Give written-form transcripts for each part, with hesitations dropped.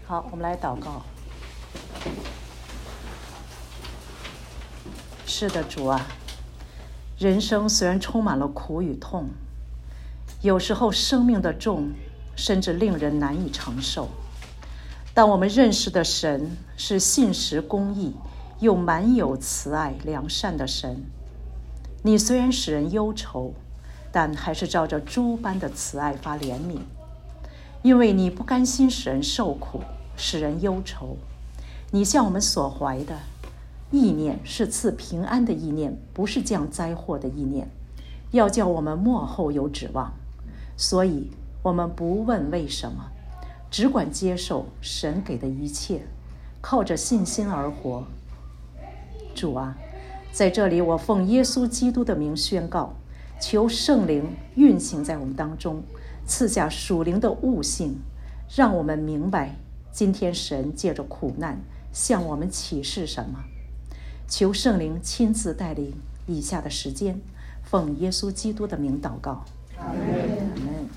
好，我们来祷告。是的，主啊，人生虽然充满了苦与痛，有时候生命的重甚至令人难以承受，但我们认识的神是信实公义又满有慈爱良善的神。你虽然使人忧愁，但还是照着诸般的慈爱发怜悯，因为你不甘心使人受苦，使人忧愁。你向我们所怀的意念是赐平安的意念，不是降灾祸的意念，要叫我们末后有指望。所以我们不问为什么，只管接受神给的一切，靠着信心而活。主啊，在这里我奉耶稣基督的名宣告，求圣灵运行在我们当中，赐下属灵的悟性，让我们明白今天神借着苦难向我们启示什么。求圣灵亲自带领以下的时间，奉耶稣基督的名祷告。阿们。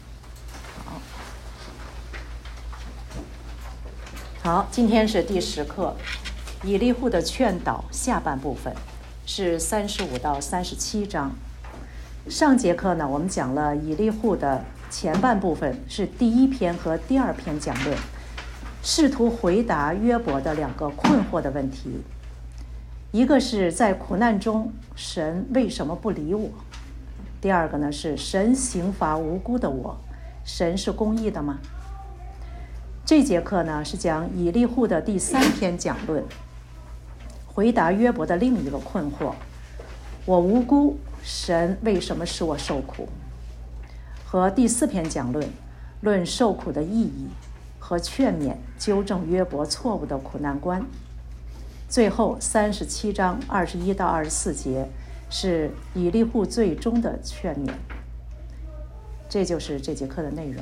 好，今天是第10课，以利户的劝导下半部分，是35到37章。上节课呢，我们讲了以利户的前半部分，是第1篇和第2篇讲论，试图回答约伯的2个困惑的问题。一个是在苦难中神为什么不理我，第二个呢是神刑罚无辜的我，神是公义的吗？这节课呢是讲以利户的第3篇讲论，回答约伯的另一个困惑，我无辜，神为什么使我受苦？和第4篇讲论，论受苦的意义和劝勉，纠正约伯错误的苦难观。最后37章21到24节是以利户最终的劝勉。这就是这节课的内容。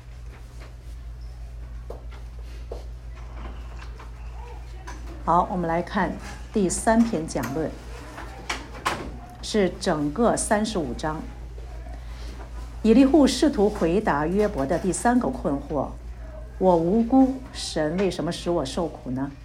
好，我们来看第3篇讲论，是整个35章。以利户试图回答约伯的第3个困惑，我无辜，神为什么使我受苦呢？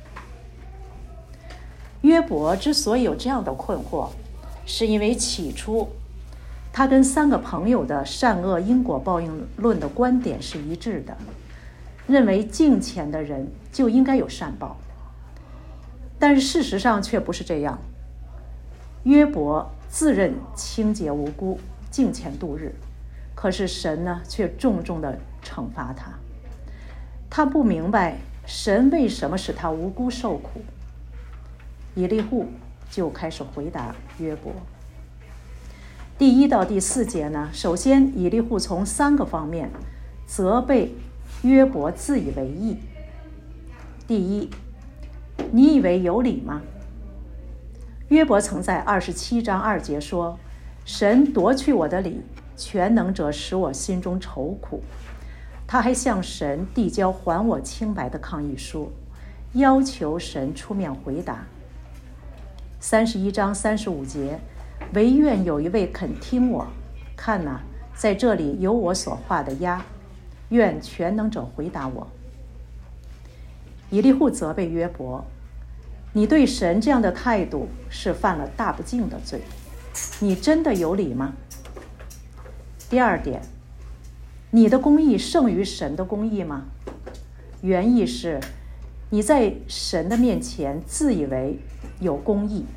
约伯之所以有这样的困惑，是因为起初他跟3个朋友的善恶因果报应论的观点是一致的，认为敬虔的人就应该有善报。但是事实上却不是这样。约伯自认清洁无辜，敬虔度日，可是神呢却重重地惩罚他。他不明白神为什么使他无辜受苦。以利户就开始回答约伯。第1到第4节呢，首先以利户从3个方面责备约伯自以为义。第一，你以为有理吗？约伯曾在27章2节说，神夺去我的理，全能者使我心中愁苦。他还向神递交还我清白的抗议书，要求神出面回答。31章35节，唯愿有一位肯听我，看哪，在这里有我所画的鸭，愿全能者回答我。以利户责备约伯，你对神这样的态度是犯了大不敬的罪，你真的有理吗？第2点，你的公义胜于神的公义吗？原意是你在神的面前自以为有公义，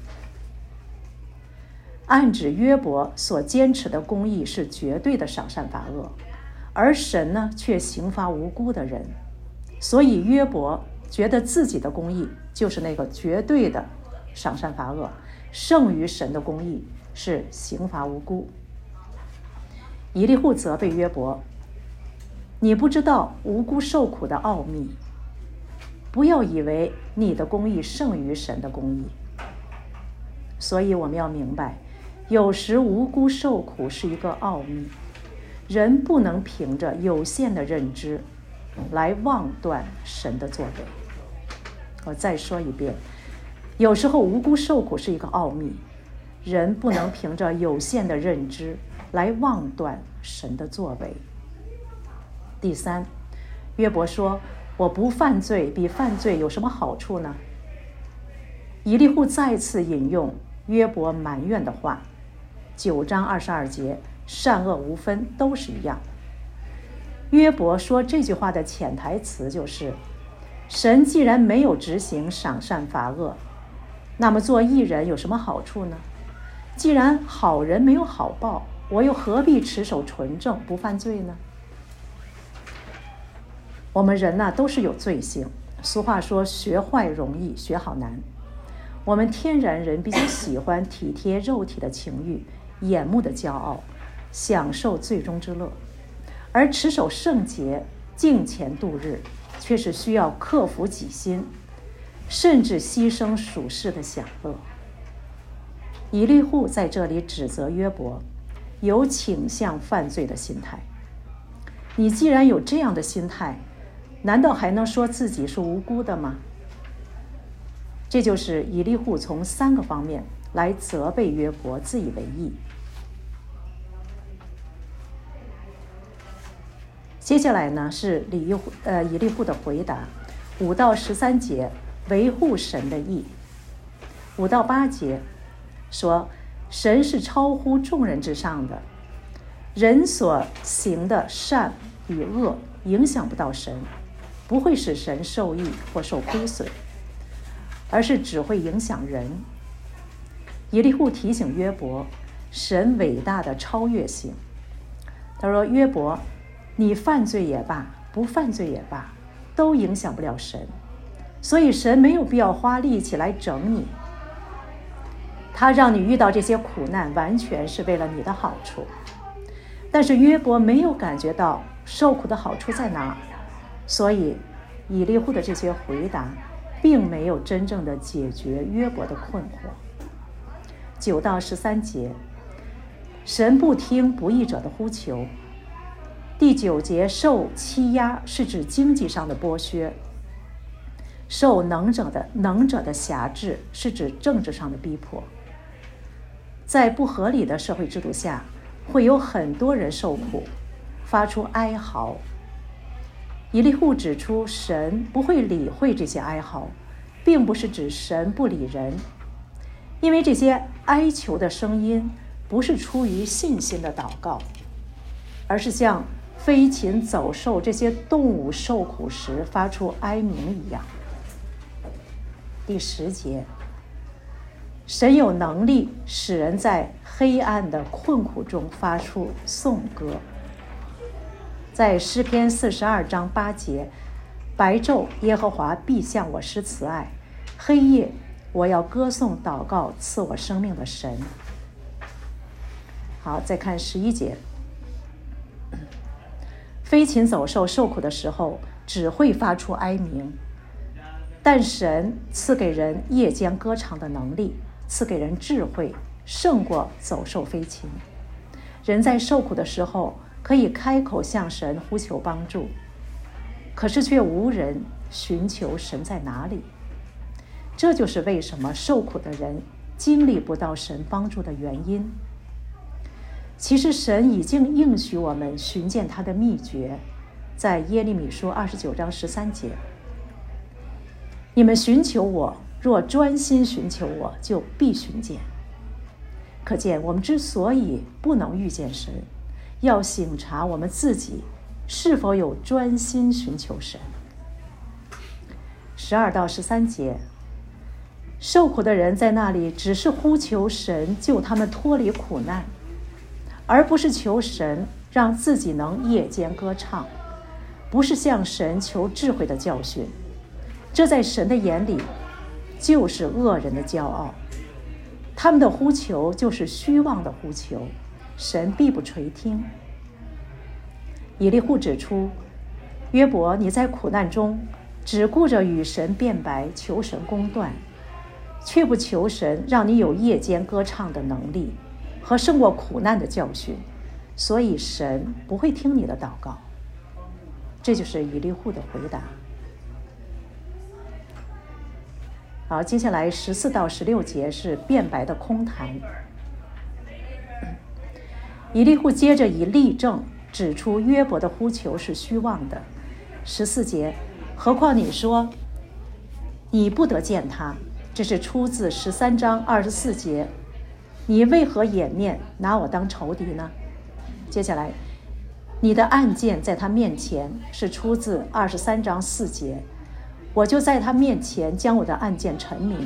暗指约伯所坚持的公义是绝对的赏善罚恶，而神呢却刑罚无辜的人，所以约伯觉得自己的公义就是那个绝对的赏善罚恶，胜于神的公义是刑罚无辜。以利户责备约伯，你不知道无辜受苦的奥秘，不要以为你的公义胜于神的公义。所以我们要明白，有时无辜受苦是一个奥秘，人不能凭着有限的认知来妄断神的作为。我再说一遍，有时候无辜受苦是一个奥秘，人不能凭着有限的认知来妄断神的作为。第3，约伯说， 我不犯罪比犯罪有什么好处呢？以利户再次引用约伯埋怨的话，9章22节，善恶无分，都是一样。约伯说这句话的潜台词就是，神既然没有执行赏善罚恶，那么做义人有什么好处呢？既然好人没有好报，我又何必持守纯正不犯罪呢？我们人都是有罪性，俗话说学坏容易，学好难。我们天然人比较喜欢体贴肉体的情欲，眼目的骄傲，享受罪中之乐，而持守圣洁敬虔度日，却是需要克服己心，甚至牺牲属世的享乐。以利户在这里指责约伯有倾向犯罪的心态。你既然有这样的心态，难道还能说自己是无辜的吗？这就是以利户从3个方面来责备约伯自以为义。接下来呢是以利户的回答，5到13节维护神的义。5到8节说，神是超乎众人之上的，人所行的善与恶影响不到神，不会使神受益或受亏损，而是只会影响人。以利户提醒约伯神伟大的超越性。他说，约伯，你犯罪也罢，不犯罪也罢，都影响不了神，所以神没有必要花力气来整你。他让你遇到这些苦难，完全是为了你的好处。但是约伯没有感觉到受苦的好处在哪儿，所以以利户的这些回答并没有真正的解决约伯的困惑。9到13节，神不听不义者的呼求。第9节，受欺压是指经济上的剥削，受能者的辖制是指政治上的逼迫。在不合理的社会制度下，会有很多人受苦，发出哀嚎。以利户指出，神不会理会这些哀嚎，并不是指神不理人，因为这些哀求的声音不是出于信心的祷告，而是像飞禽走兽这些动物受苦时发出哀鸣一样。第10节，神有能力使人在黑暗的困苦中发出颂歌。在诗篇42章8节，白昼耶和华必向我施慈爱，黑夜我要歌颂祷告赐我生命的神。好，再看11节，飞禽走兽受苦的时候只会发出哀鸣，但神赐给人夜间歌唱的能力，赐给人智慧，胜过走兽飞禽。人在受苦的时候可以开口向神呼求帮助，可是却无人寻求神在哪里。这就是为什么受苦的人经历不到神帮助的原因。其实神已经应许我们寻见他的秘诀，在耶利米书29章13节，你们寻求我，若专心寻求我，就必寻见。可见我们之所以不能遇见神，要省察我们自己是否有专心寻求神。12到13节，受苦的人在那里只是呼求神救他们脱离苦难，而不是求神让自己能夜间歌唱，不是向神求智慧的教训。这在神的眼里就是恶人的骄傲，他们的呼求就是虚妄的呼求，神必不垂听。以利户指出，约伯，你在苦难中只顾着与神辩白，求神公断，却不求神让你有夜间歌唱的能力和胜过苦难的教训，所以神不会听你的祷告。这就是以利户的回答。好，接下来14到16节是辩白的空谈。以利户接着以例证指出约伯的呼求是虚妄的。14节， 何况你说你不得见他，这是出自13章24节，你为何掩面拿我当仇敌呢？接下来，你的案件在他面前，是出自23章4节，我就在他面前将我的案件陈明。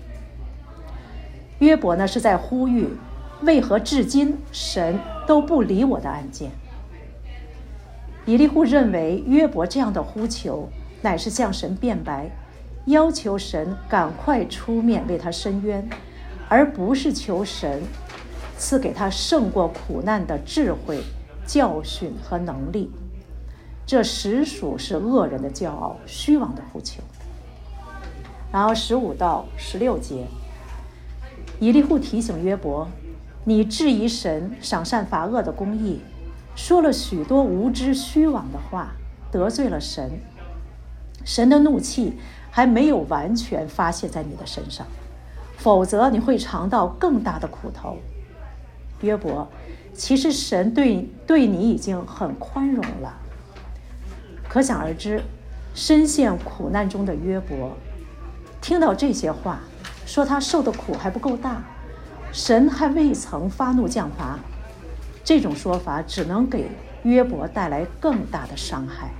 约伯呢是在呼吁，为何至今神都不理我的案件？以利户认为约伯这样的呼求乃是向神辩白，要求神赶快出面为他伸冤，而不是求神赐给他胜过苦难的智慧、教训和能力。这实属是恶人的骄傲、虚妄的呼求。然后15到16节，以利户提醒约伯，你质疑神赏善罚恶的公义，说了许多无知虚妄的话，得罪了神，神的怒气还没有完全发泄在你的身上，否则你会尝到更大的苦头。约伯，其实神对你已经很宽容了。可想而知，深陷苦难中的约伯听到这些话，说他受的苦还不够大，神还未曾发怒降罚，这种说法只能给约伯带来更大的伤害。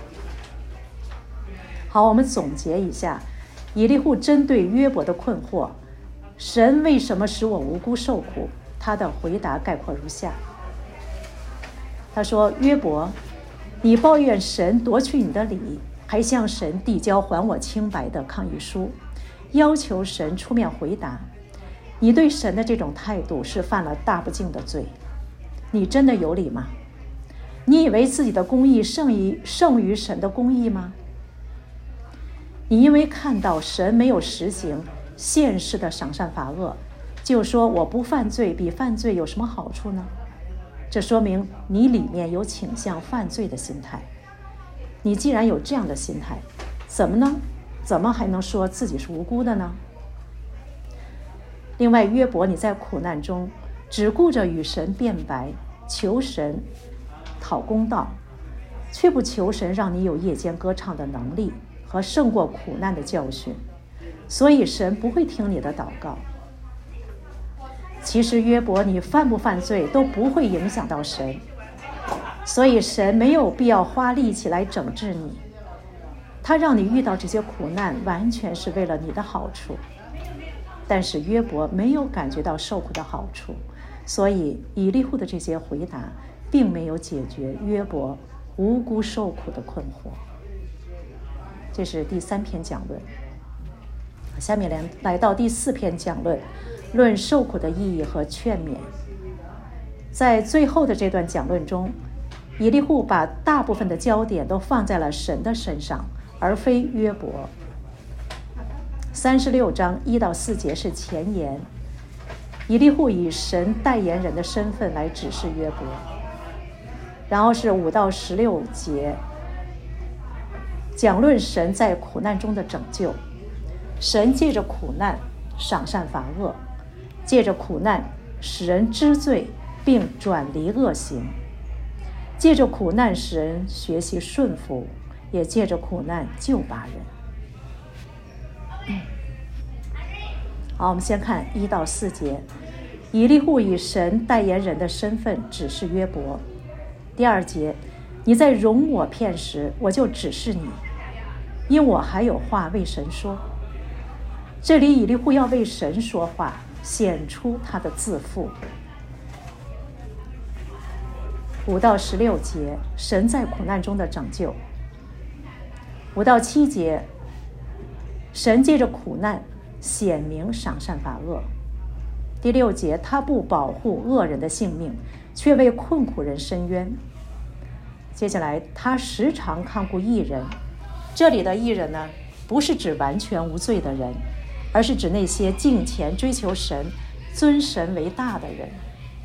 好，我们总结一下，以利户针对约伯的困惑，神为什么使我无辜受苦？他的回答概括如下。他说，约伯，你抱怨神夺去你的理，还向神递交还我清白的抗议书，要求神出面回答。你对神的这种态度是犯了大不敬的罪。你真的有理吗？你以为自己的公义胜于神的公义吗？你因为看到神没有实行现世的赏善罚恶，就说我不犯罪比犯罪有什么好处呢？这说明你里面有倾向犯罪的心态。你既然有这样的心态，怎么还能说自己是无辜的呢？另外，约伯，你在苦难中只顾着与神辩白，求神讨公道，却不求神让你有夜间歌唱的能力和胜过苦难的教训，所以神不会听你的祷告。其实约伯，你犯不犯罪都不会影响到神，所以神没有必要花力气来整治你，他让你遇到这些苦难完全是为了你的好处。但是约伯没有感觉到受苦的好处，所以以利户的这些回答并没有解决约伯无辜受苦的困惑。这是第3篇讲论。下面来到第4篇讲论，论受苦的意义和劝勉。在最后的这段讲论中，以利户把大部分的焦点都放在了神的身上，而非约伯。36章1到4节是前言，以利户以神代言人的身份来指示约伯。然后是5到16节，讲论神在苦难中的拯救。神借着苦难赏善罚恶，借着苦难使人知罪并转离恶行，借着苦难使人学习顺服，也借着苦难救拔人。好，我们先看1到4节，以利户以神代言人的身份指示约伯。第2节，你在容我片时，我就指示你，因我还有话为神说。这里以利户要为神说话，显出他的自负。5到16节，神在苦难中的拯救。5到7节，神借着苦难显明赏善罚恶。第6节，他不保护恶人的性命，却为困苦人伸冤。接下来，他时常看顾义人。这里的义人呢，不是指完全无罪的人，而是指那些敬虔追求神、尊神为大的人。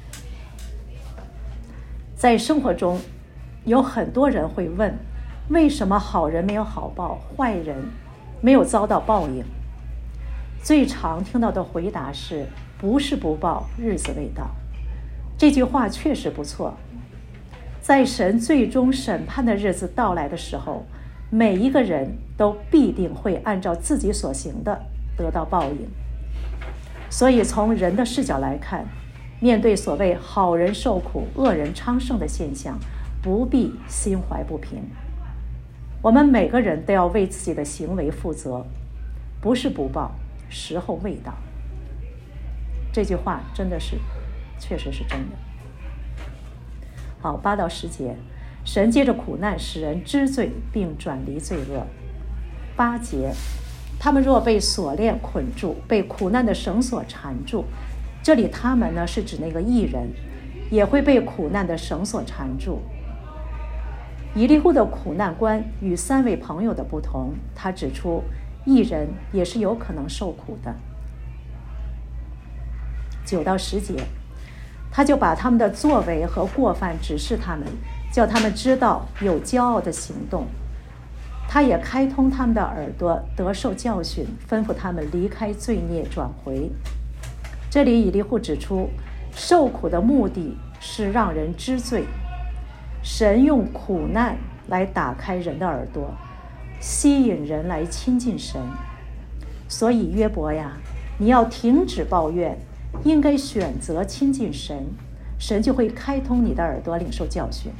在生活中，有很多人会问，为什么好人没有好报，坏人没有遭到报应？最常听到的回答是，不是不报，日子未到。这句话确实不错。在神最终审判的日子到来的时候， 每一个人都必定会按照自己所行的得到报应。所以从人的视角来看，面对所谓好人受苦、恶人昌盛的现象，不必心怀不平。我们每个人都要为自己的行为负责，不是不报，时候未到。这句话真的是，确实是真的。好，8到10节，神借着苦难使人知罪，并转离罪恶。8节，他们若被锁链捆住，被苦难的绳索缠住，这里他们呢是指那个义人，也会被苦难的绳索缠住。以利户的苦难观与3位朋友的不同，他指出义人也是有可能受苦的。9到10节，他就把他们的作为和过犯指示他们，叫他们知道有骄傲的行动。他也开通他们的耳朵，得受教训，吩咐他们离开罪孽，转回。这里以利户指出，受苦的目的是让人知罪。神用苦难来打开人的耳朵，吸引人来亲近神。所以约伯呀，你要停止抱怨，应该选择亲近神，神就会开通你的耳朵，领受教训。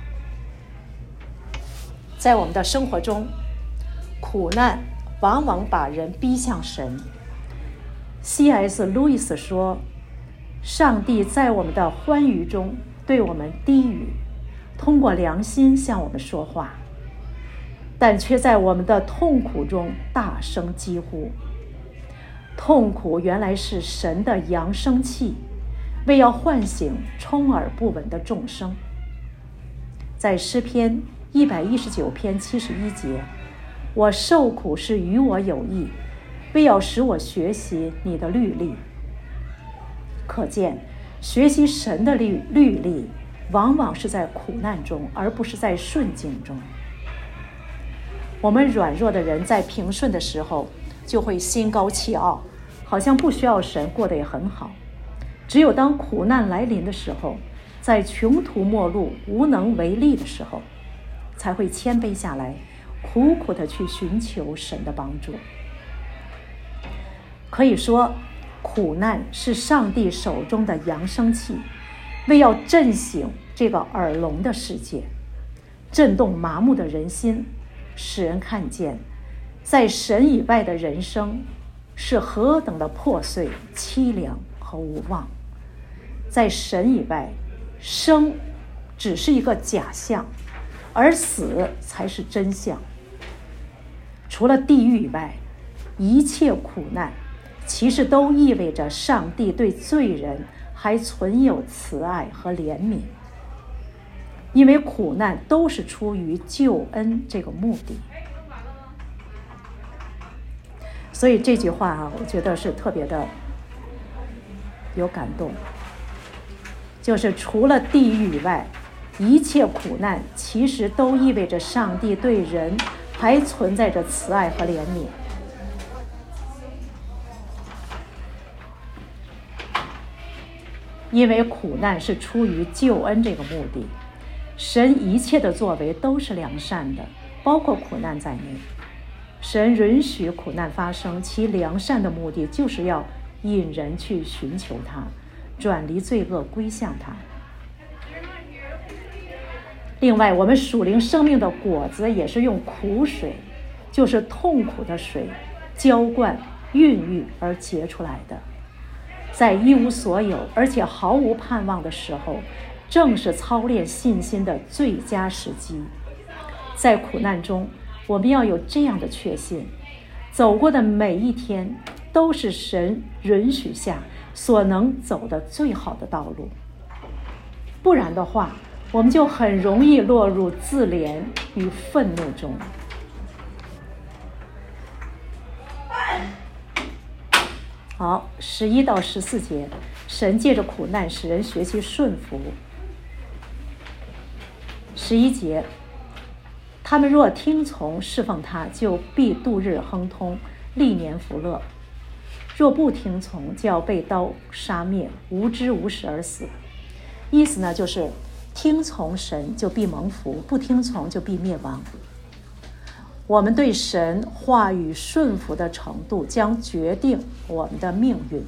在我们的生活中，苦难往往把人逼向神。C.S. 路易斯说，上帝在我们的欢愉中对我们低语，通过良心向我们说话，但却在我们的痛苦中大声疾呼。痛苦原来是神的扬声器，为要唤醒充耳不闻的众生。在诗篇119篇71节，我受苦是与我有益，为要使我学习你的律例。可见学习神的律例往往是在苦难中，而不是在顺境中。我们软弱的人在平顺的时候就会心高气傲，好像不需要神，过得也很好。只有当苦难来临的时候，在穷途末路无能为力的时候，才会谦卑下来，苦苦地去寻求神的帮助。可以说，苦难是上帝手中的扬声器，为要震醒这个耳聋的世界，震动麻木的人心，使人看见在神以外的人生是何等的破碎、凄凉和无望。在神以外，生只是一个假象，而死才是真相。除了地狱以外，一切苦难其实都意味着上帝对罪人还存有慈爱和怜悯，因为苦难都是出于救恩这个目的。所以这句话我觉得是特别的有感动，就是除了地狱以外，一切苦难其实都意味着上帝对人还存在着慈爱和怜悯。因为苦难是出于救恩这个目的，神一切的作为都是良善的，包括苦难在内。神允许苦难发生，其良善的目的就是要引人去寻求他，转离罪恶，归向他。另外，我们属灵生命的果子也是用苦水，就是痛苦的水浇灌、孕育而结出来的。在一无所有而且毫无盼望的时候，正是操练信心的最佳时机。在苦难中，我们要有这样的确信，走过的每一天都是神允许下所能走的最好的道路。不然的话，我们就很容易落入自怜与愤怒中。好，11到14节，神借着苦难使人学习顺服。11节，他们若听从侍奉他，就必度日亨通，历年福乐；若不听从，就要被刀杀灭，无知无识而死。意思呢，就是听从神就必蒙福，不听从就必灭亡。 我们对神话语顺服的程度将决定我们的命运。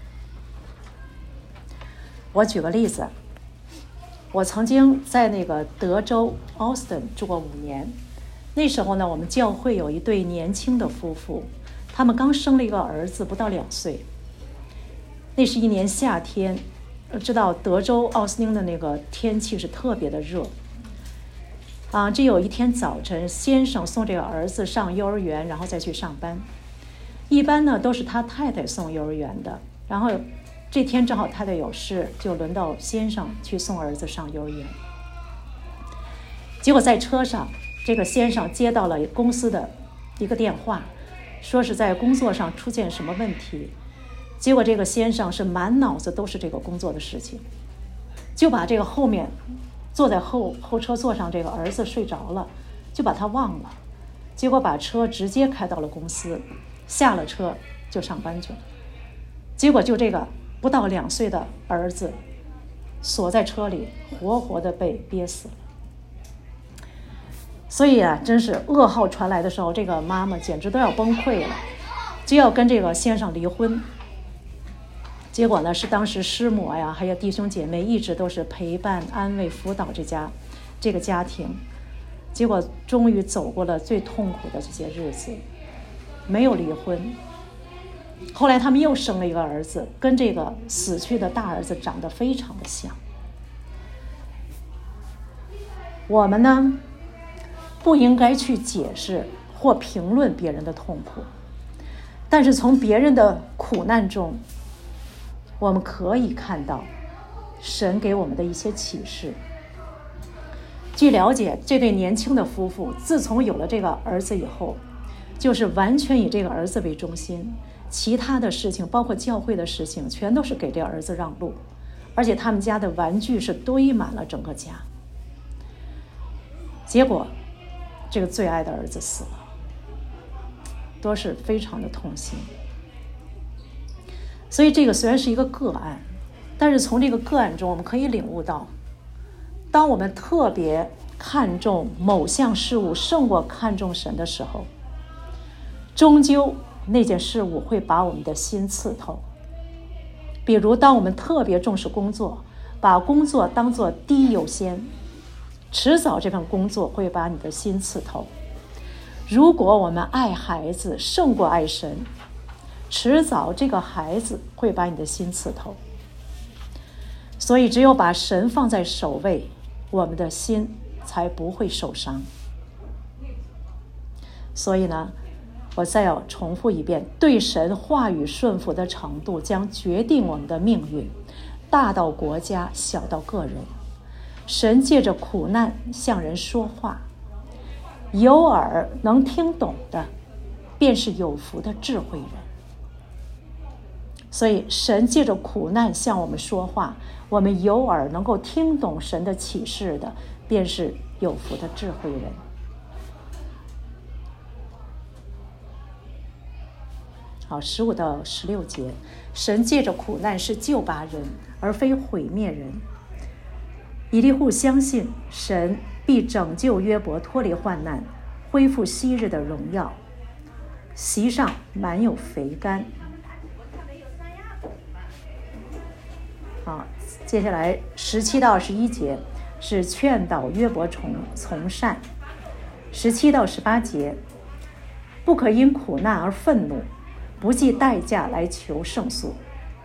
我举个例子，我曾经在那个德州 Austin 住过5年。那时候呢，我们教会有一对年轻的夫妇，他们刚生了一个儿子，不到2岁。那是一年夏天，知道德州奥斯汀的那个天气是特别的热。这有一天早晨，先生送这个儿子上幼儿园，然后再去上班。一般呢都是他太太送幼儿园的，然后这天正好太太有事，就轮到先生去送儿子上幼儿园。结果在车上，这个先生接到了公司的一个电话，说是在工作上出现什么问题。结果这个先生是满脑子都是这个工作的事情，就把这个后面坐在后车座上这个儿子睡着了，就把他忘了。结果把车直接开到了公司，下了车就上班去了。结果就这个不到2岁的儿子锁在车里，活活的被憋死了。所以真是噩耗传来的时候，这个妈妈简直都要崩溃了，就要跟这个先生离婚。结果呢，是当时师母还有弟兄姐妹一直都是陪伴、安慰、辅导这个家庭。结果终于走过了最痛苦的这些日子，没有离婚。后来他们又生了一个儿子，跟这个死去的大儿子长得非常的像。我们呢，不应该去解释或评论别人的痛苦，但是从别人的苦难中，我们可以看到神给我们的一些启示。据了解，这对年轻的夫妇自从有了这个儿子以后，就是完全以这个儿子为中心，其他的事情包括教会的事情全都是给这个儿子让路，而且他们家的玩具是堆满了整个家。结果这个最爱的儿子死了，都是非常的痛心。所以这个虽然是一个个案，但是从这个个案中我们可以领悟到，当我们特别看重某项事物胜过看重神的时候，终究那件事物会把我们的心刺透。比如当我们特别重视工作，把工作当作第一优先，迟早这份工作会把你的心刺透。如果我们爱孩子胜过爱神，迟早这个孩子会把你的心刺透。所以只有把神放在首位，我们的心才不会受伤。所以呢，我再要重复一遍，对神话语顺服的程度将决定我们的命运，大到国家，小到个人。神借着苦难向人说话，有耳能听懂的，便是有福的智慧人。所以神借着苦难向我们说话，我们有耳能够听懂神的启示的，便是有福的智慧人。好，15到16节，神借着苦难是救拔人，而非毁灭人。以利户相信神必拯救约伯脱离患难，恢复昔日的荣耀，席上满有肥甘。接下来17到21节是劝导约伯从善。17到18节，不可因苦难而愤怒，不计代价来求胜诉。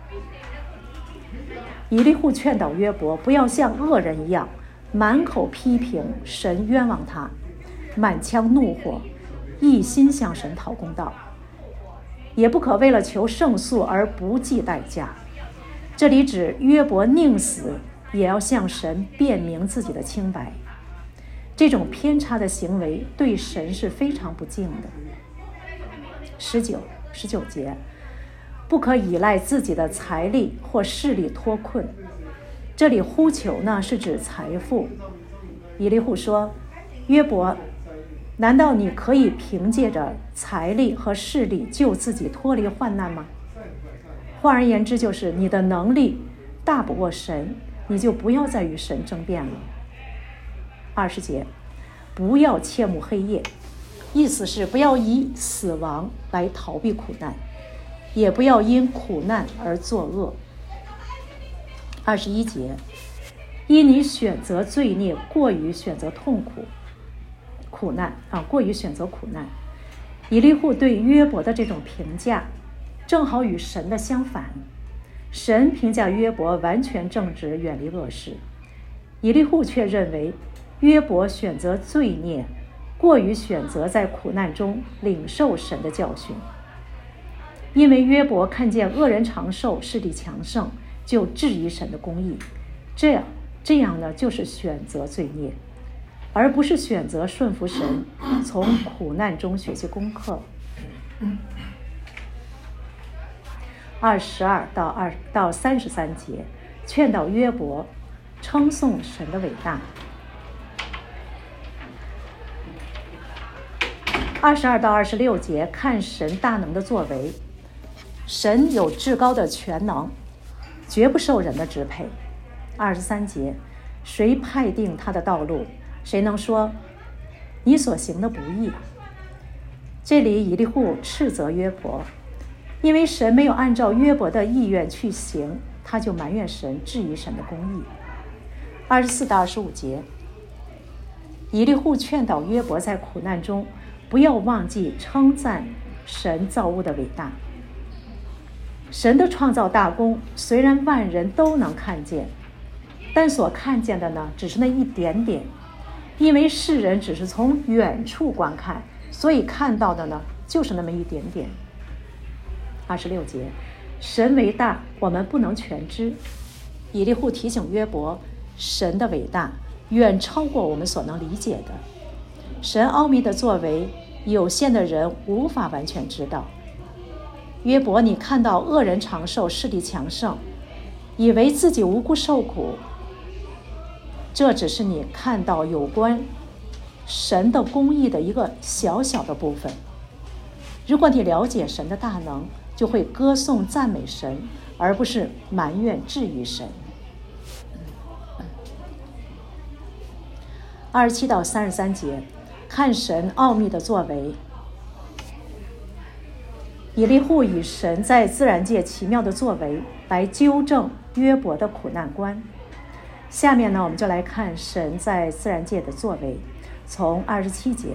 以利户劝导约伯不要像恶人一样满口批评神冤枉他，满腔怒火，一心向神讨公道，也不可为了求胜诉而不计代价。这里指约伯宁死也要向神辩明自己的清白。这种偏差的行为对神是非常不敬的。19节，不可依赖自己的财力或势力脱困。这里呼求呢是指财富。以利户说，约伯，难道你可以凭借着财力和势力救自己脱离患难吗？换而言之，就是你的能力大不过神，你就不要再与神争辩了。20节，不要切慕黑夜， 意思是不要以死亡来逃避苦难，也不要因苦难而作恶。21节，因你选择罪孽过于选择痛苦苦难过于选择苦难。以利户对约伯的这种评价正好与神的相反。神评价约伯完全正直，远离恶事。以利户却认为约伯选择罪孽过于选择在苦难中领受神的教训。因为约伯看见恶人长寿，势力强盛，就质疑神的公义，这样呢，就是选择罪孽，而不是选择顺服神，从苦难中学习功课。22到33节，劝导约伯称颂神的伟大。22到26节，看神大能的作为。神有至高的全能，绝不受人的支配。23节，谁派定他的道路？谁能说你所行的不义？这里以利户斥责约伯，因为神没有按照约伯的意愿去行，他就埋怨神，质疑神的公义。24到25节，以利户劝导约伯在苦难中不要忘记称赞神造物的伟大。神的创造大功虽然万人都能看见，但所看见的呢，只是那一点点，因为世人只是从远处观看，所以看到的呢，就是那么一点点。26节，神为大，我们不能全知。以利户提醒约伯，神的伟大远超过我们所能理解的，神奥秘的作为，有限的人无法完全知道。约伯，你看到恶人长寿，势力强盛，以为自己无辜受苦，这只是你看到有关神的公义的一个小小的部分。如果你了解神的大能，就会歌颂赞美神，而不是埋怨质疑神。27到33节，看神奥秘的作为。以利户以神在自然界奇妙的作为来纠正约伯的苦难观。下面呢，我们就来看神在自然界的作为。从27节，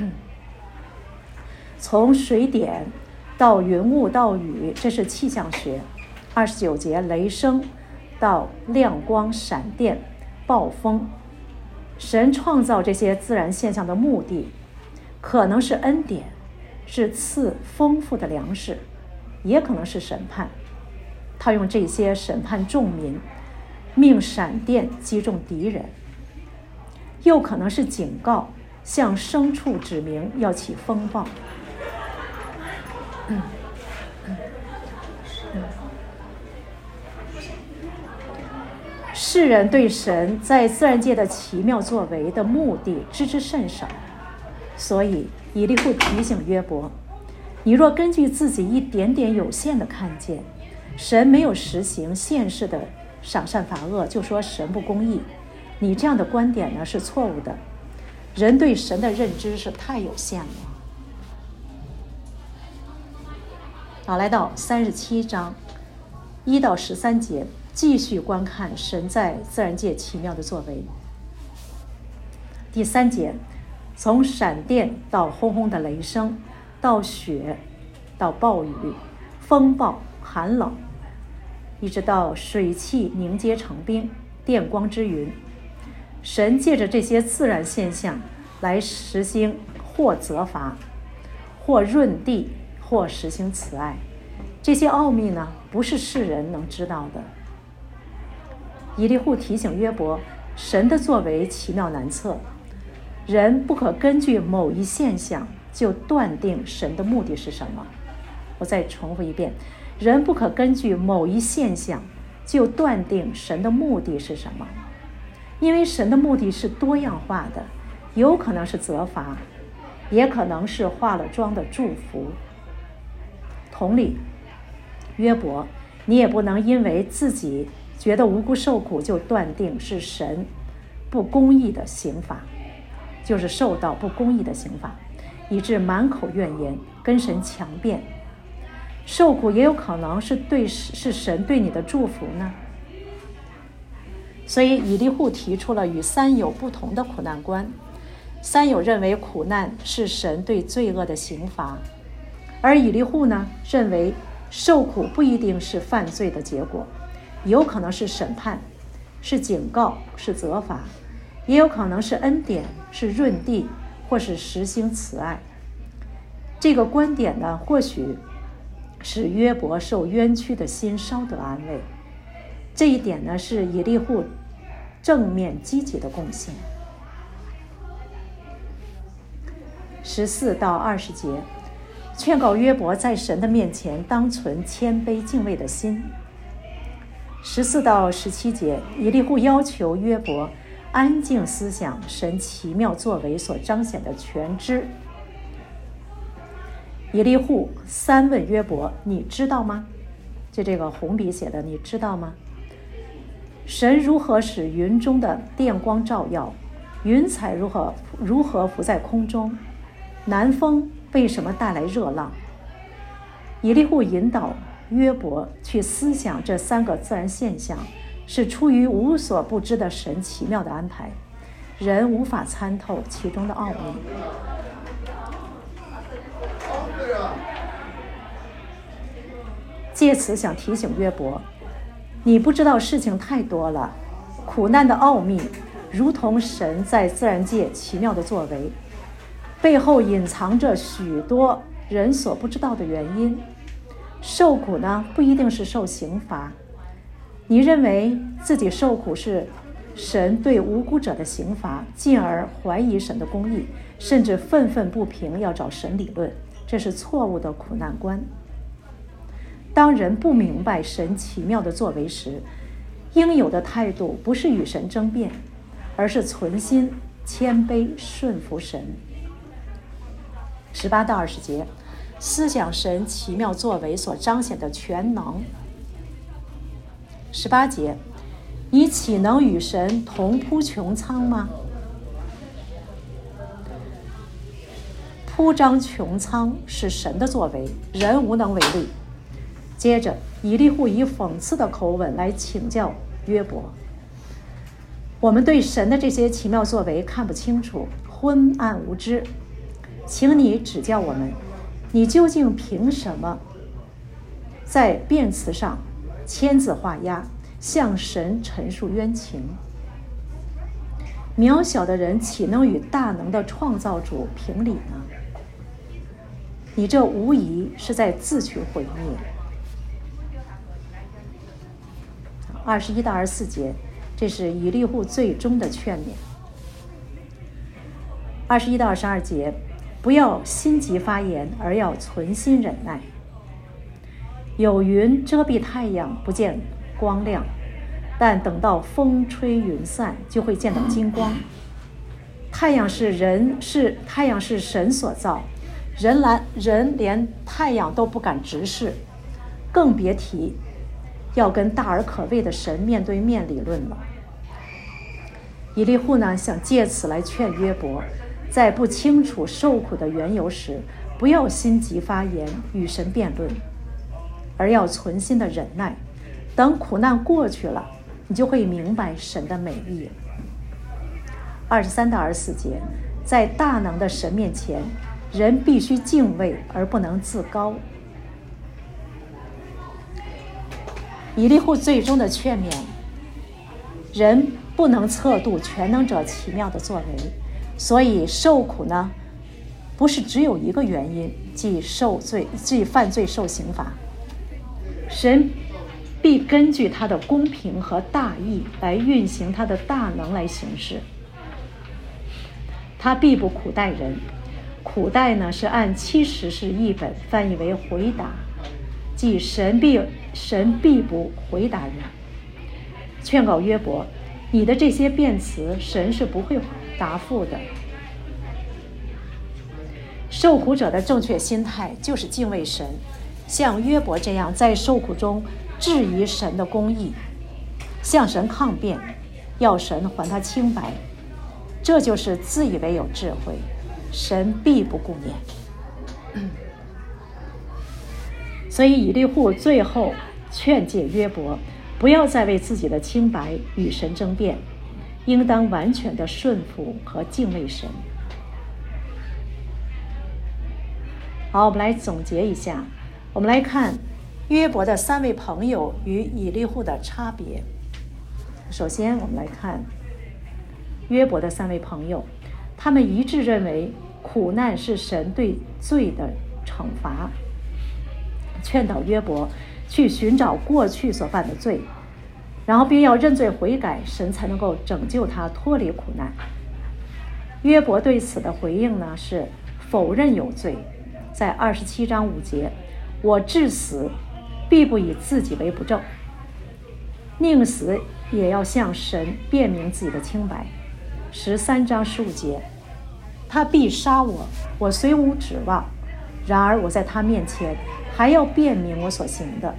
从水点到云雾到雨，这是气象学。29节，雷声到亮光闪电暴风。神创造这些自然现象的目的，可能是恩典，是赐丰富的粮食，也可能是审判。他用这些审判众民，命闪电击中敌人，又可能是警告，向牲畜指明要起风暴。世人对神在自然界的奇妙作为的目的知之甚少，所以以利户提醒约伯，你若根据自己一点点有限的看见，神没有实行现世的赏善罚恶，就说神不公义，你这样的观点呢是错误的。人对神的认知是太有限了。好，来到37章1到13节，继续观看神在自然界奇妙的作为。第3节，从闪电到轰轰的雷声，到雪，到暴雨、风暴、寒冷，一直到水汽凝结成冰、电光之云。神借着这些自然现象来实行或责罚，或润地，或实行慈爱。这些奥秘呢，不是世人能知道的。以利户提醒约伯，神的作为奇妙难测，人不可根据某一现象就断定神的目的是什么。我再重复一遍，人不可根据某一现象就断定神的目的是什么，因为神的目的是多样化的，有可能是责罚，也可能是化了妆的祝福。同理，约伯，你也不能因为自己觉得无辜受苦就断定是神不公义的刑罚，就是受到不公义的刑罚， 以致满口怨言，跟神强辩。受苦也有可能是神对你的祝福呢。所以以利户提出了与三友不同的苦难观。三友认为苦难是神对罪恶的刑罚，而以利户呢，认为受苦不一定是犯罪的结果，有可能是审判，是警告，是责罚，也有可能是恩典，是润地，或是实行慈爱。这个观点呢，或许使约伯受冤屈的心稍得安慰。这一点呢，是以利户正面积极的贡献。14到20节，劝告约伯在神的面前当存谦卑敬畏的心。14到17节，以利户要求约伯安静思想神奇妙作为所彰显的全知。以利户3问约伯：你知道吗？就这个红笔写的，你知道吗？神如何使云中的电光照耀？云彩如何浮在空中？南风为什么带来热浪？以利户引导约伯去思想这3个自然现象，是出于无所不知的神奇妙的安排，人无法参透其中的奥秘。借此想提醒约伯，你不知道事情太多了，苦难的奥秘如同神在自然界奇妙的作为，背后隐藏着许多人所不知道的原因。受苦呢，不一定是受刑罚。你认为自己受苦是神对无辜者的刑罚，进而怀疑神的公义，甚至愤愤不平要找神理论，这是错误的苦难观。当人不明白神奇妙的作为时，应有的态度不是与神争辩，而是存心谦卑顺服神。18到20节，思想神奇妙作为所彰显的全能。18节，你岂能与神同铺穹苍吗？铺张穹苍是神的作为，人无能为力。接着以利户以讽刺的口吻来请教约伯，我们对神的这些奇妙作为看不清楚，昏暗无知，请你指教我们，你究竟凭什么在辩词上签字画押，向神陈述冤情？渺小的人岂能与大能的创造主评理呢？你这无疑是在自取毁灭。21到24节，这是以利户最终的劝勉。21到22节，不要心急发言，而要存心忍耐。有云遮蔽太阳，不见光亮，但等到风吹云散，就会见到金光。太阳是神所造，人连太阳都不敢直视，更别提要跟大而可畏的神面对面理论了。以利户呢，想借此来劝约伯，在不清楚受苦的缘由时，不要心急发言与神辩论，而要存心的忍耐。等苦难过去了，你就会明白神的美意。23到24节，在大能的神面前，人必须敬畏而不能自高。以利户最终的劝勉，人不能测度全能者奇妙的作为，所以受苦呢，不是只有一个原因，即犯罪受刑罚。神必根据他的公平和大义来运行他的大能来行事。他必不苦待人，苦待呢是按70士译本翻译为回答，即神必不回答人。劝告约伯，你的这些辩词，神是不会答复的。受苦者的正确心态就是敬畏神，像约伯这样在受苦中质疑神的公义，向神抗辩，要神还他清白，这就是自以为有智慧。 神必不顾念。所以以利户最后劝诫约伯，不要再为自己的清白与神争辩，应当完全的顺服和敬畏神。好，我们来总结一下，我们来看约伯的3位朋友与以利户的差别。首先我们来看约伯的3位朋友，他们一致认为苦难是神对罪的惩罚，劝导约伯去寻找过去所犯的罪，然后并要认罪悔改，神才能够拯救他脱离苦难。约伯对此的回应呢，是否认有罪，在27章5节，我至死必不以自己为不正，宁死也要向神辩明自己的清白。13章15节，他必杀我，我虽无指望，然而我在他面前还要辩明我所行的。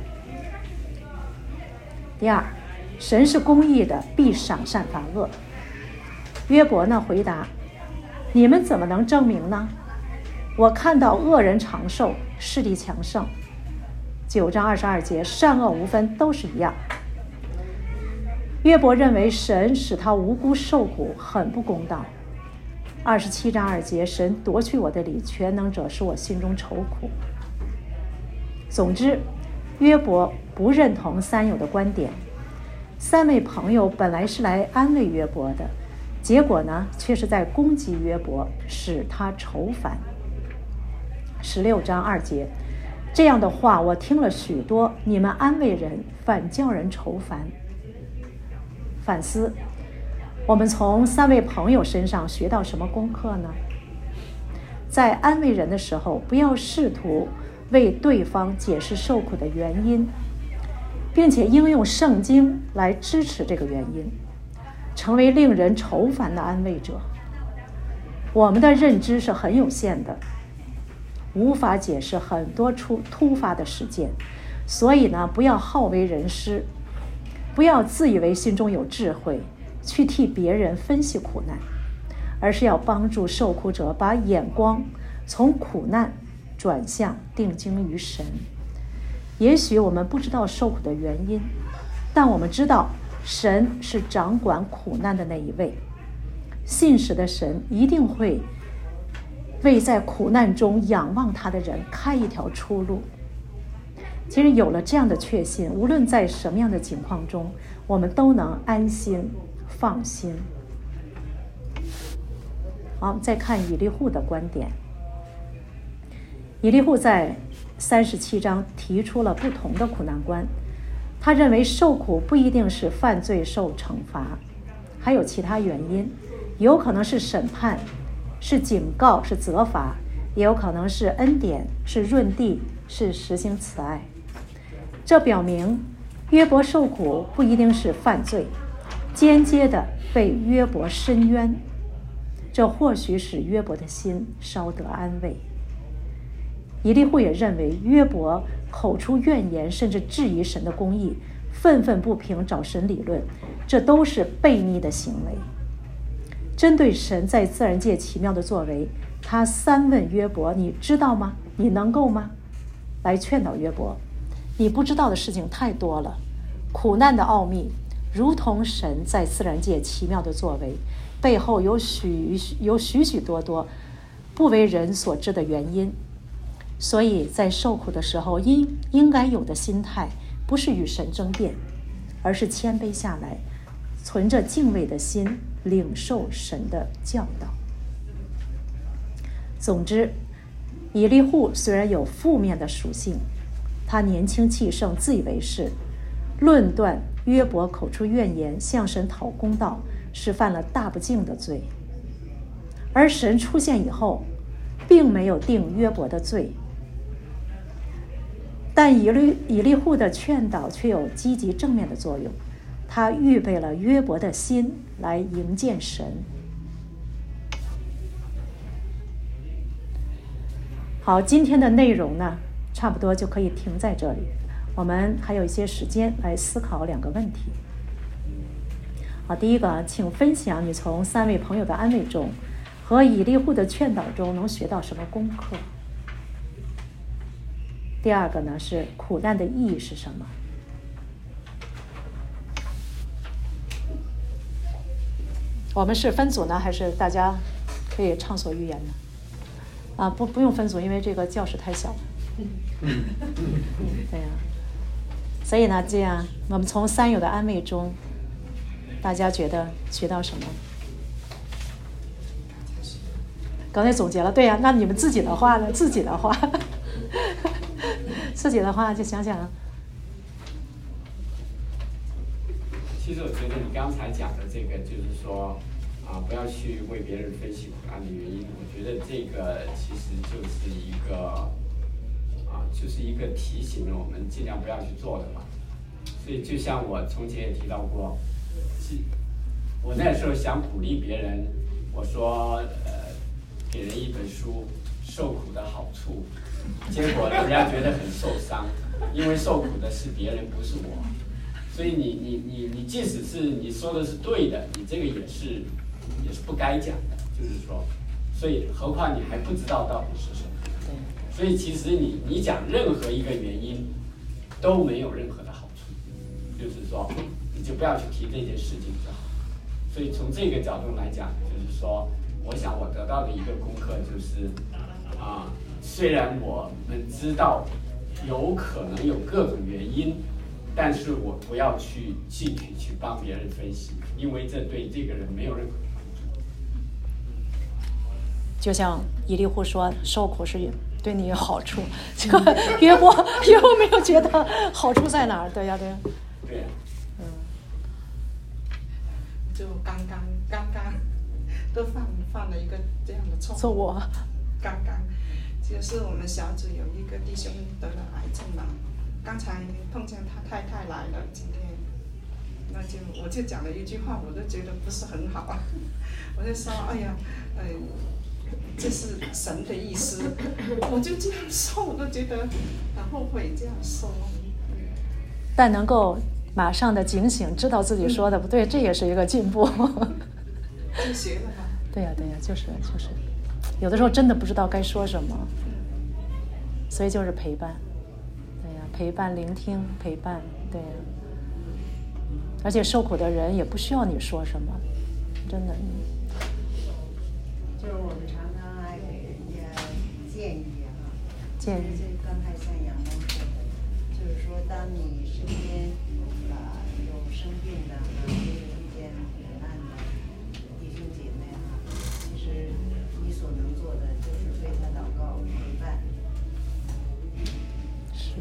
第二，神是公义的，必赏善罚恶。约伯呢回答，你们怎么能证明呢？我看到恶人长寿，势力强盛。9章22节，善恶无分，都是一样。约伯认为神使他无辜受苦，很不公道。27章2节，神夺去我的理，全能者使我心中愁苦。总之，约伯不认同三友的观点。3位朋友本来是来安慰约伯的，结果呢，却是在攻击约伯，使他愁烦。16章2节，这样的话我听了许多，你们安慰人，反叫人愁烦。反思，我们从3位朋友身上学到什么功课呢？在安慰人的时候，不要试图为对方解释受苦的原因，并且应用圣经来支持这个原因，成为令人愁烦的安慰者。我们的认知是很有限的，无法解释很多突发的事件，所以呢，不要好为人师，不要自以为心中有智慧，去替别人分析苦难，而是要帮助受苦者把眼光从苦难转向定睛于神。也许我们不知道受苦的原因，但我们知道神是掌管苦难的那一位。信实的神一定会为在苦难中仰望他的人开一条出路。其实有了这样的确信，无论在什么样的情况中，我们都能安心放心。好，再看以利户的观点。以利户在37章提出了不同的苦难观。他认为受苦不一定是犯罪受惩罚，还有其他原因，有可能是审判，是警告，是责罚，也有可能是恩典，是润地，是实行慈爱。这表明约伯受苦不一定是犯罪，间接的被约伯伸冤，这或许使约伯的心稍得安慰。以利户也认为约伯口出怨言，甚至质疑神的公义，愤愤不平找神理论，这都是悖逆的行为。针对神在自然界奇妙的作为，他3问约伯，你知道吗？你能够吗？来劝导约伯，你不知道的事情太多了，苦难的奥秘如同神在自然界奇妙的作为，背后有许许多多不为人所知的原因。所以在受苦的时候，应该有的心态不是与神争辩，而是谦卑下来，存着敬畏的心领受神的教导。总之，以利户虽然有负面的属性，他年轻气盛，自以为是，论断约伯口出怨言，向神讨公道，是犯了大不敬的罪。而神出现以后，并没有定约伯的罪，但以利户的劝导却有积极正面的作用，他预备了约伯的心来迎见神。好，今天的内容呢，差不多就可以停在这里。我们还有一些时间来思考2个问题。好，第一个，请分享你从3位朋友的安慰中和以利户的劝导中能学到什么功课？第二个呢是苦难的意义是什么？我们是分组呢，还是大家可以畅所欲言呢？啊，不用分组，因为这个教室太小了。对呀。所以呢，这样我们从三友的安慰中，大家觉得学到什么？刚才总结了，对呀，那你们自己的话呢？自己的话就想想。 其实我觉得你刚才讲的这个，就是说不要去为别人分析苦难的原因。我觉得这个其实就是一个提醒了我们尽量不要去做的吧。所以就像我从前也提到过，我那时候想鼓励别人，我说给人一本书《受苦的好处》，结果人家觉得很受伤，因为受苦的是别人，不是我。所以你即使是你说的是对的，你这个也是不该讲的，就是说，所以何况你还不知道到底是什么。所以其实你讲任何一个原因都没有任何的好处，就是说你就不要去提这件事情就好。所以从这个角度来讲，就是说，我想我得到的一个功课就是虽然我们知道有可能有各种原因，但是我不要去进去帮别人分析，因为这对这个人没有任何的帮助。 就像以利户说，受苦是对你有好处，这个约伯没有觉得好处在哪儿？对呀。 就刚刚都犯了一个这样的错误。刚刚就是我们小组有一个弟兄得了癌症嘛，刚才碰见他太太来了，今天，我就讲了一句话，我都觉得不是很好，我就说，哎呀，这是神的意思，我就这样说，我都觉得很后悔这样说。 但能够马上的警醒，知道自己说的不对，这也是一个进步。 就学了吧。 对呀，就是，有的时候真的不知道该说什么，所以就是陪伴。对呀，陪伴、聆听、陪伴，对呀。而且受苦的人也不需要你说什么，真的。 就是我们常常爱给人家建议建议。 这刚才像杨光说的，就是说当你身边有生病的或者遇见苦难的弟兄姐妹其实你所能做的就是为他祷告陪伴。 是。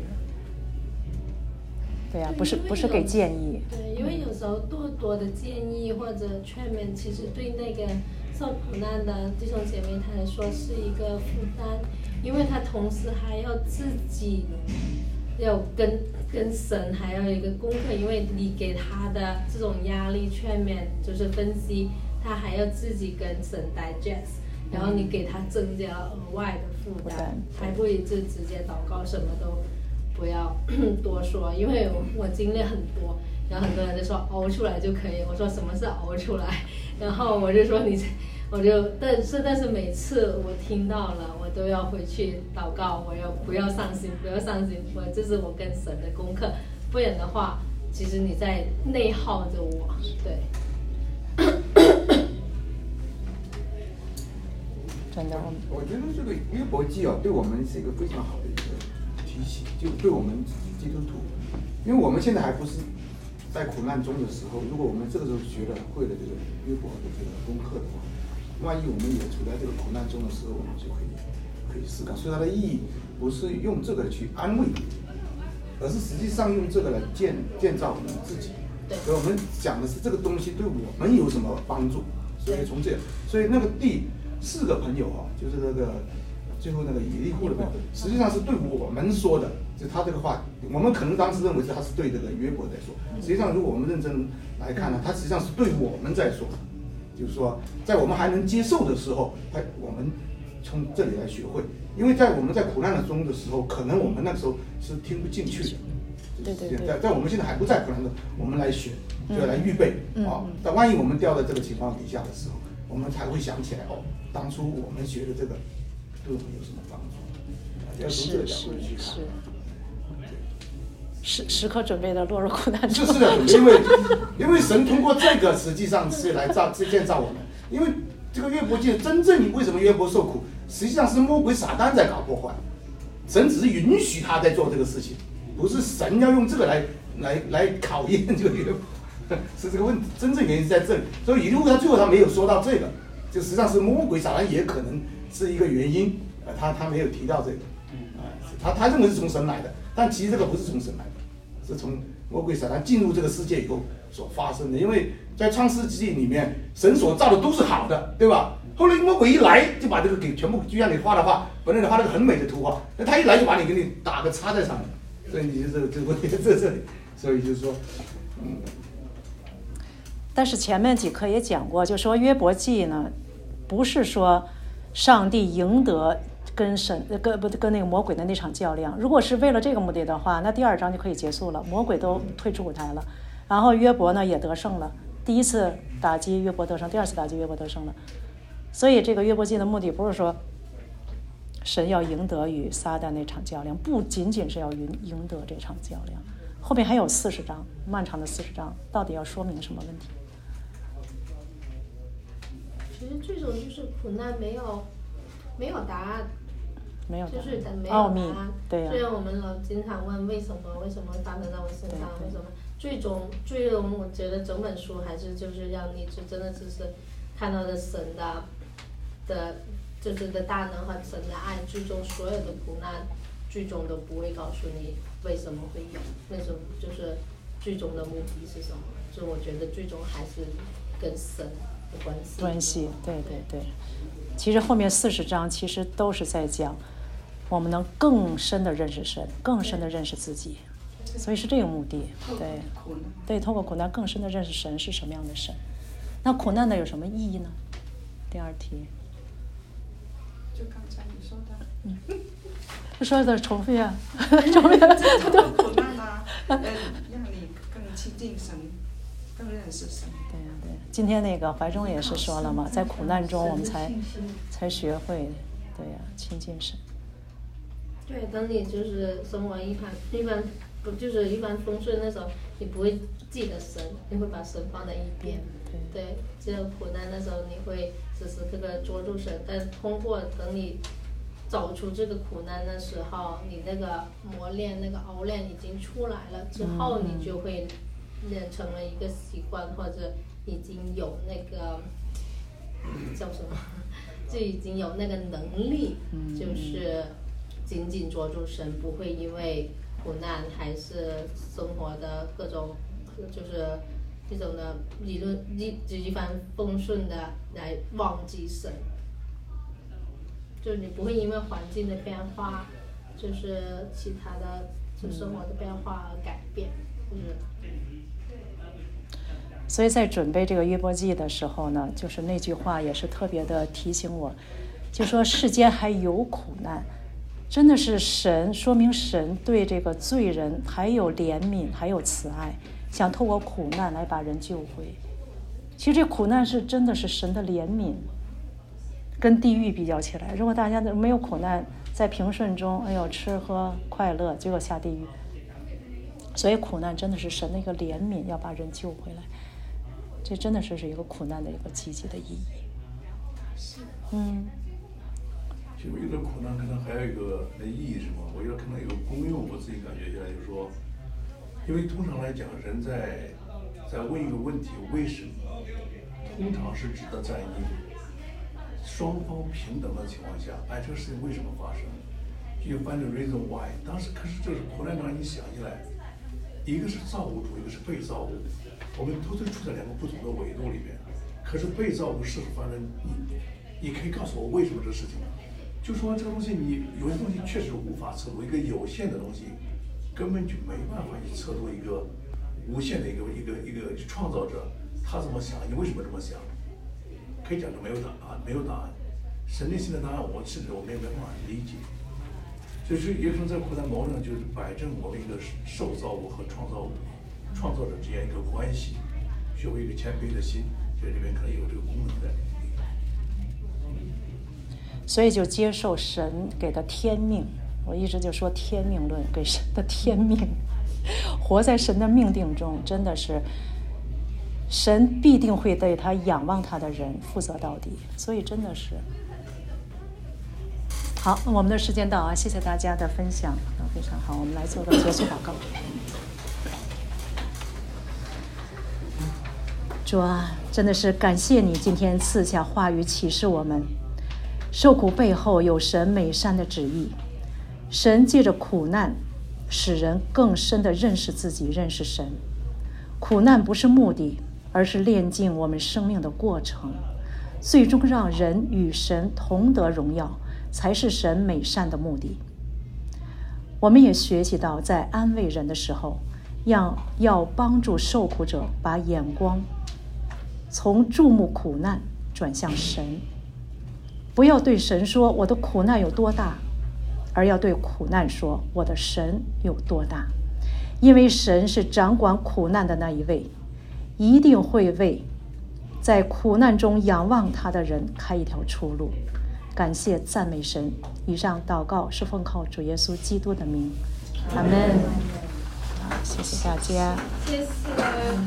对呀，不是给建议。 对，因为有时候多的建议或者劝勉，其实对那个受苦难的弟兄姐妹他来说是一个负担，因为他同时还要自己要跟神还有一个功课，因为你给他的这种压力劝勉就是分析，他还要自己跟神 digest， 然后你给他增加额外的负担，还不如就直接祷告，什么都不要多说，因为我经历很多，然后很多人就说熬出来就可以，我说什么是熬出来，然后我就说但是每次我听到了，我都要回去祷告，我要不要伤心，这是我跟神的功课，不然的话，其实你在内耗着我，对。 真的， 我觉得这个约伯记对我们是一个非常好的一个提醒，就对我们基督徒，因为我们现在还不是在苦难中的时候，如果我们这个时候会了这个约伯的这个功课的话，万一我们也处在这个苦难中的时候，我们就可以思考。所以它的意义不是用这个去安慰你，而是实际上用这个来建造我们自己。所以我们讲的是这个东西对我们有什么帮助。所以从这，所以那个第4个朋友就是那个最后那个以利户的朋友，实际上是对我们说的，就他这个话，我们可能当时认为是他是对这个约伯在说，实际上如果我们认真来看呢，他实际上是对我们在说，就是说在我们还能接受的时候，我们从这里来学会，因为我们在苦难中的时候，可能我们那个时候是听不进去的。 对， 在我们现在还不在苦难中，我们来学，就要来预备但万一我们掉在这个情况底下的时候， 我们才会想起来当初我们学的这个对我们有什么帮助？要从这个角度去看。 时刻准备的落入苦难中。 是的，因为神通过这个实际上是来建造我们。因为这个约伯记真正为什么约伯受苦，实际上是魔鬼撒旦在搞破坏，神只是允许他在做这个事情，不是神要用这个来考验这个约伯，是这个问题，真正原因是在这里。所以如果他最后他没有说到这个，就实际上是魔鬼撒旦也可能是一个原因，他没有提到这个，他认为是从神来的，但其实这个不是从神来的。是从魔鬼撒旦进入这个世界以后所发生的，因为在创世纪里面，神所造的都是好的，对吧？后来魔鬼一来，就把这个给全部，就像你画的画，本来你画了个很美的图画，那他一来就把你给你打个叉在上面，所以你就这个问题在这里，所以就是说， 但是前面几课也讲过，就说约伯记呢，不是说上帝赢得。跟那个魔鬼的那场较量，如果是为了这个目的的话，那第2章就可以结束了，魔鬼都退出舞台了，然后约伯呢也得胜了，第1次打击约伯得胜，第2次打击约伯得胜了。所以这个约伯记的目的不是说神要赢得与撒旦那场较量，不仅仅是要赢得这场较量，后面还有40章，漫长的40章，到底要说明什么问题？ 其实这种就是苦难没有答案。 没有就是没有奥秘，对呀。 虽然我们老经常问为什么发生在我身上，为什么？最终，我觉得整本书还是就是让你就真的只是看到了神的就是的大能和神的爱，最终所有的苦难，最终都不会告诉你为什么会有，为什么就是最终的目的是什么？就我觉得最终还是跟神的关系。 对。其实后面40章其实都是在讲。我们能更深的认识神，更深的认识自己，所以是这个目的。对，透过苦难更深的认识神是什么样的神。那苦难的有什么意义呢？第2题。 就刚才你说的。 说的重复呀。 苦难啊，让你更亲近神，更认识神。 对。今天那个怀中也是说了嘛，在苦难中我们才学会，对呀，亲近神。 对，等你就是生活一帆风顺的时候，你不会记得神，你会把神放在一边。对，只有苦难的时候，你会时时刻刻捉住神。但通过等你走出这个苦难的时候，你那个磨练、那个熬练已经出来了之后，你就会练成了一个习惯，或者已经有那个叫什么，就已经有那个能力，就是紧紧捉住神，不会因为苦难还是生活的各种就是这种的一帆风顺的来忘记神。就是你不会因为环境的变化，就是其他的就生活的变化而改变， 所以在准备这个约伯记的时候呢，就是那句话也是特别的提醒我，就说世间还有苦难，真的是神，说明神对这个罪人还有怜悯，还有慈爱，想透过苦难来把人救回。其实这苦难是真的是神的怜悯，跟地狱比较起来，如果大家没有苦难，在平顺中，哎呦吃喝快乐，结果下地狱。所以苦难真的是神的一个怜悯，要把人救回来。这真的是一个苦难的一个积极的意义。 其实我觉得苦难可能还有一个意义是什么？我觉得可能有个功用，我自己感觉下来就是说，因为通常来讲，人在问一个问题为什么，通常是指的在你双方平等的情况下，哎，这个事情为什么发生？就 find the reason why。可是这是苦难让你想起来，一个是造物主，一个是被造物，我们都是处在两个不同的维度里面。可是被造物是反正你可以告诉我为什么这个事情？就说这个东西，你有些东西确实无法测度，一个有限的东西根本就没办法去测度一个无限的一个创造者他怎么想，你为什么这么想？可以讲就没有答案。神内心的答案，我没有办法理解。所以说，也可能在苦难矛盾就是摆正我们一个受造物和创造者之间一个关系，学会一个谦卑的心，这里面可能有这个功能在里面。 所以就接受神给的天命。我一直就说天命论，给神的天命，活在神的命定中，真的是神必定会对他仰望他的人负责到底。所以真的是好，我们的时间到啊，谢谢大家的分享，非常好，我们来做个结束祷告。主啊，真的是感谢你今天赐下话语启示我们，受苦背后有神美善的旨意。神借着苦难使人更深地认识自己，认识神。苦难不是目的，而是炼净我们生命的过程，最终让人与神同得荣耀，才是神美善的目的。我们也学习到，在安慰人的时候，要帮助受苦者把眼光从注目苦难转向神，不要对神说我的苦难有多大，而要对苦难说我的神有多大。因为神是掌管苦难的那一位，一定会为在苦难中仰望他的人开一条出路。感谢赞美神。以上祷告是奉靠主耶稣基督的名，阿们。好，谢谢大家。 谢谢。